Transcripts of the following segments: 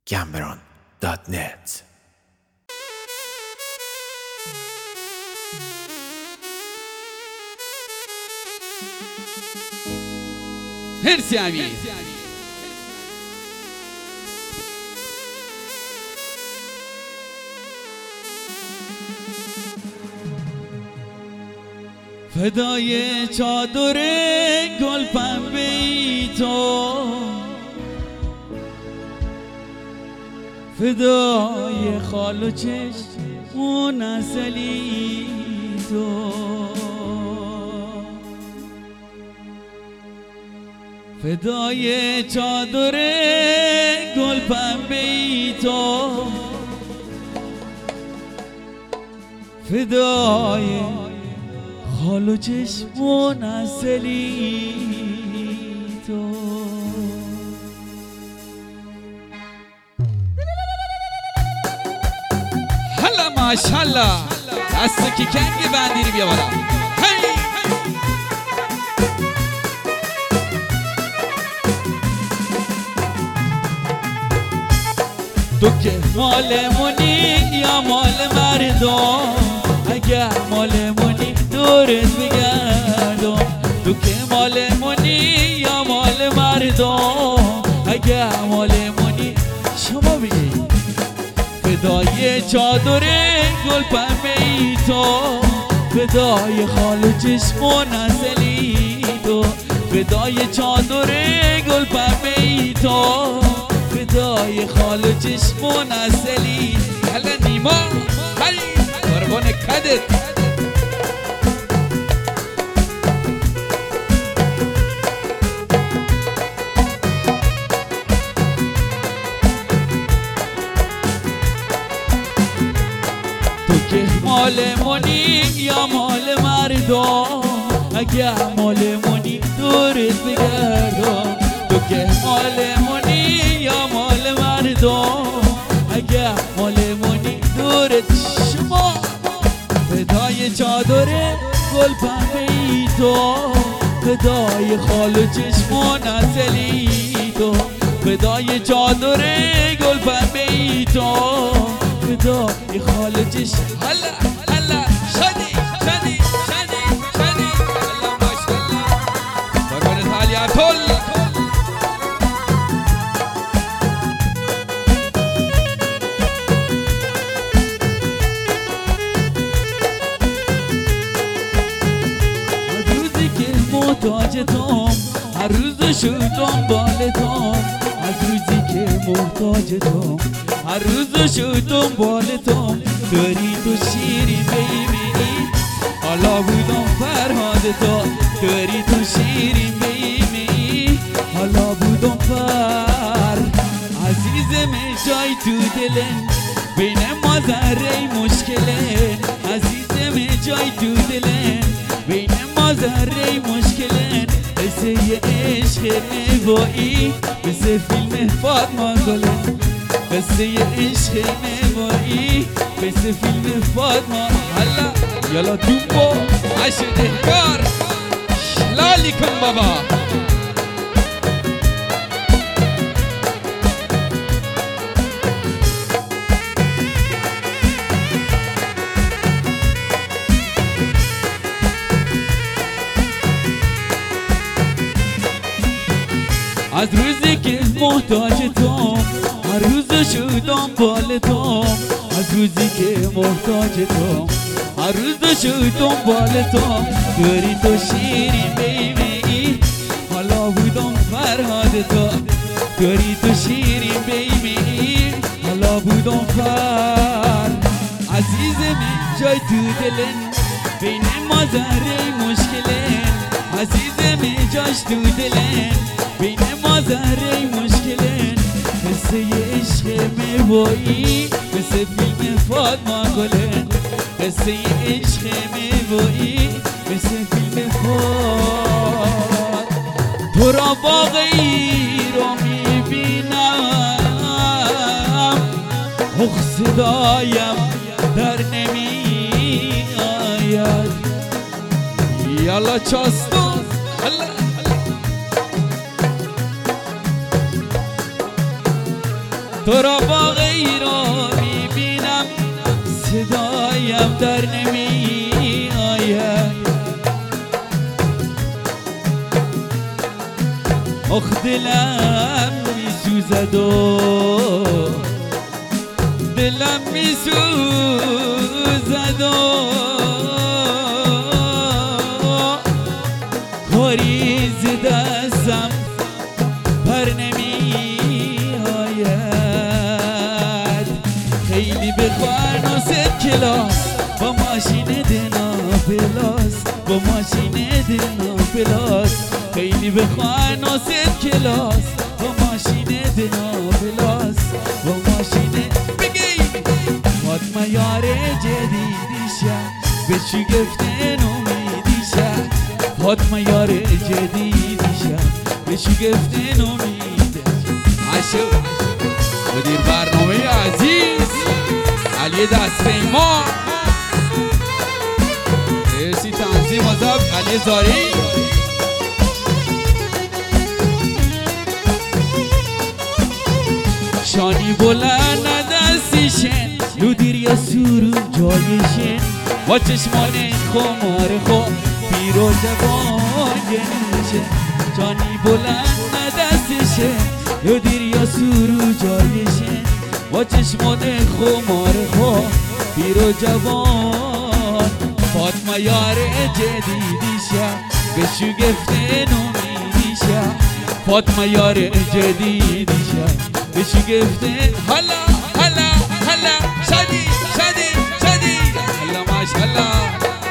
gambron.net. مرسی امیر. فدای چادر گل پنبه‌ای تو، فدای خال و چشم عسلی تو، فدای چادر گل پنبه‌ای تو، فدای خال و چشم عسلی تو. هلا ماشالله دست کی کنگ بندیری بیا بالا. تو که مالمونی یا مال مردم، اگر مالمونی دورت بگردم. تو که مالمونی یا مال مردم، اگر مالمونی شما بگید. فدای چادر گل پنبه‌ای تو، فدای خال و چشم عسلی تو، فدای چادر گل پنبه‌ای تو، فدای خال و چشم عسلی. هلا نیما هی قربان کدت. تو که مالمونی یا مال مردم، اگر مالمونی دورت بگردم. تو که مالمونی یا مال مردم، اگر مالمونی دورت شما. فدای چادر گل پنبه‌ای تو، فدای خال و چشم عسلی تو، فدای چادر گل پنبه‌ای تو، فدای خال و چشم. هلا هلا شدی شدی شدی شدی. هلا ماشاءالله قربان تالیاتول. محتاج توم هر روز شو دنبال توم، از روزی که محتاج توم هر روز شو دنبال توم. داری تو شیری بیبینی حالا بودم فرهاد تو، داری تو شیری بیبینی حالا بودم فر. عزیزم جای تو دلن بین ما ذره مشکله، عزیزم جای تو دلن بین ما ذره مشکلن. قصه عشق نوایی مثل فیلم فاطمه گلن، قصه عشق نوایی مثل فیلم فاطمه. هلا یالا دوبو عشق کار لالی کن بابا. از روزی که محتاج توم هر روز شو دنبال توم، از روزی که محتاج توم هر روز شو دنبال توم. داری تو شیری بیبی حالا بودم فرهاد تو، داری تو شیری بیبی حالا بودم فر. عزیزم جای تو دلن بین ما ذره مشکلن، عزیزم جاش تو دلن بین ما ذره مشکلن. قصه عشق میوایی مثل فیلم فاطمه گلن، قصه عشق میوایی مثل فیلم فاطمه. تو را واقعی رو میبینم، صدایم در نمی آید. یالا چاستون تو را با غیر میبینم صدایم در نمی آید آخ دلم میسوزد و دلم میسوزد و کاری ز دستم پر نمی آید خیلی بخواه نوست کلاس با ماشین دنا پلاس با ماشین دنا پلاس خیلی بخواه نوست کلاس با ماشین دنا پلاس با ماشین بگی فاطمه یار جدیدیشه به شگفتن امیدیشه فاطمه یار جدیدیشه به شگفتن امیده عشق مدیر برنامه عزیز علی دستیما رئیسی تنظیم مذهب علی زاری شانی بلند دستیشن رو دیر یا سورو جایشن با چشمان خمار خو پیرو جوان گنشن شانی بلند دستیشن رو دیر یا سورو جایشن با چشمان خمار خو پیرو جوان فاطمه یار جدیدیشه به شگفتن امیدیشه فاطمه یار جدیدیشه به شگفتن هلا هلا هلا شدی شدی شدی هلا ماشاءالله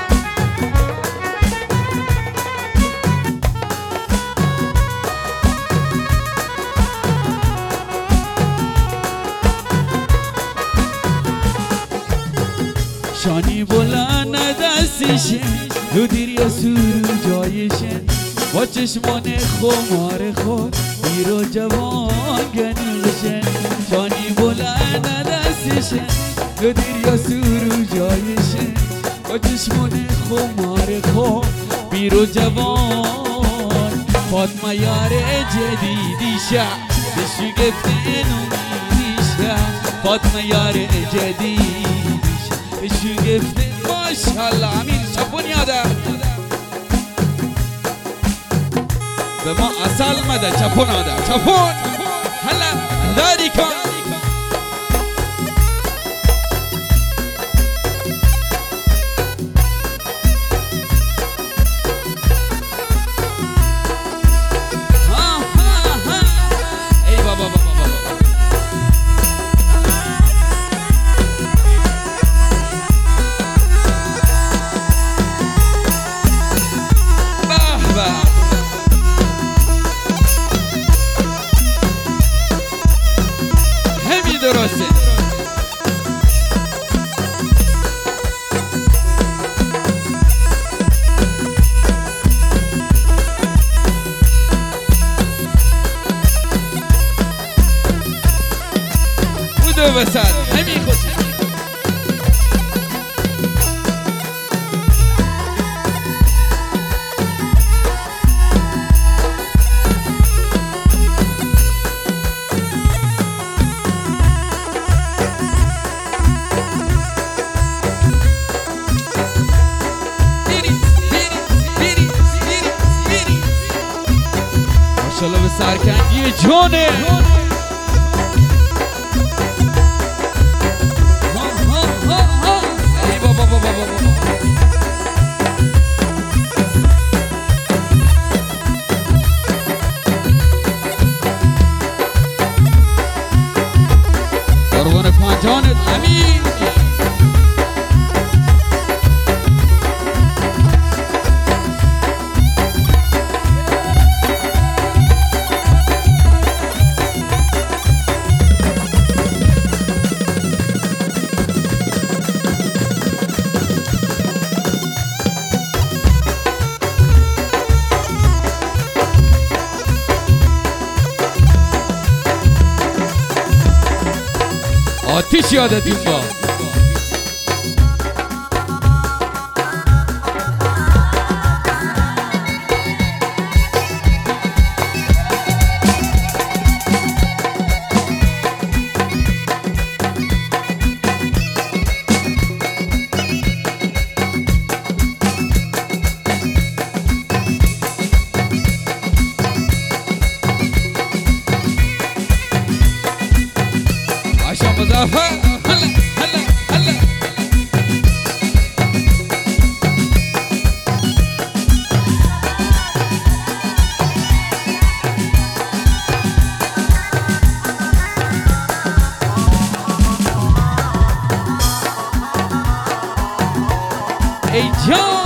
شانی بلند دستیشن رو دیر یا سورو جایشن با چشمان خمار خود پیرو جوان گنشن شانی بلند دستیشن رو دیر یا سورو جایشن با چشمان خمار خود پیرو جوان فاطمه یار جدیدیشه به شگفتن امیدیشه فاطمه یار جدیدیشه به شگفتن ماشاءالله امیر چپون یاده به ما اصل مده چپون آده چپون هلا داری کن ای بابا درسته بودو بسد همین خود ماشاءالله به سرکنگی جونه ای بابا قربان پنجانت امین آتیش یادتون با مظفر هلا هلا هلا ای جان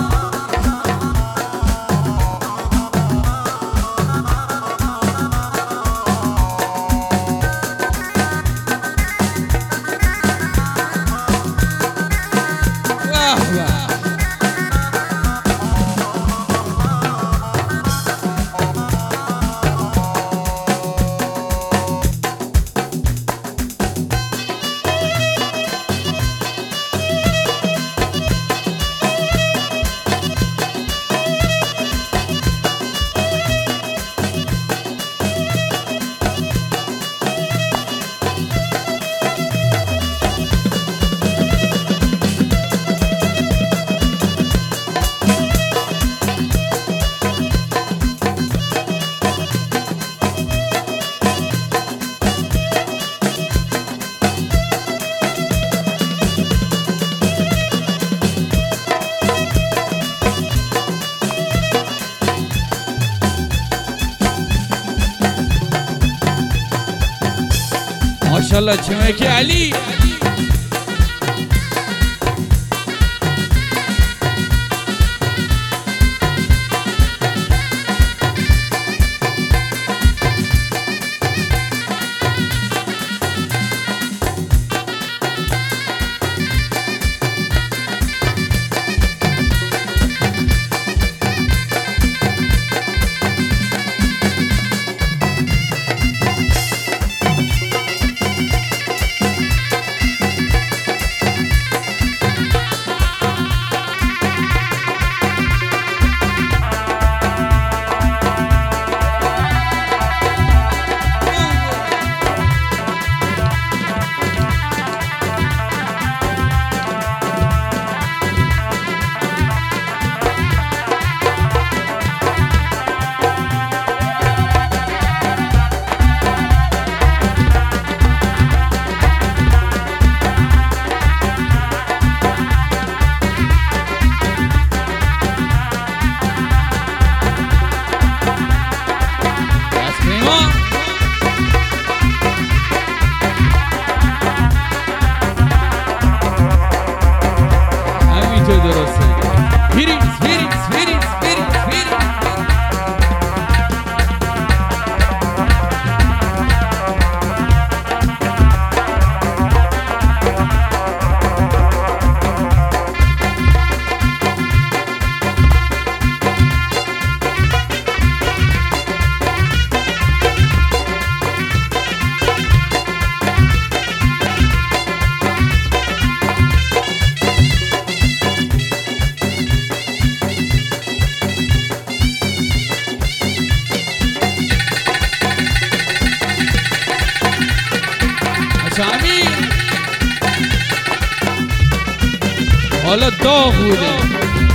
ماشاءالله چمکی علی حالا داغ بوده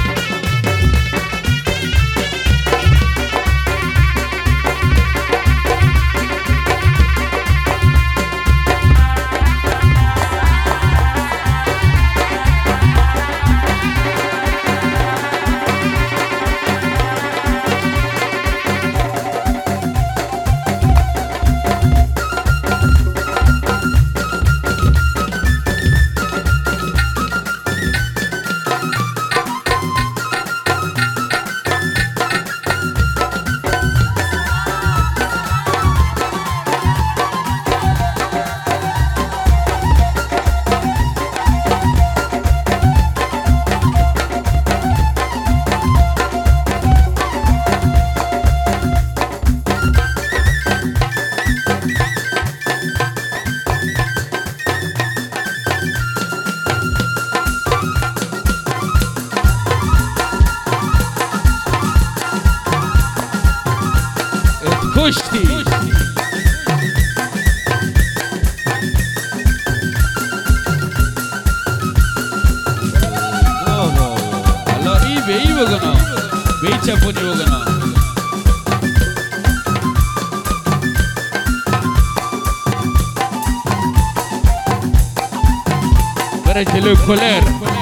کشتی حالا ای به ای بگنم به ای چپونی بگنم برای جلو کلر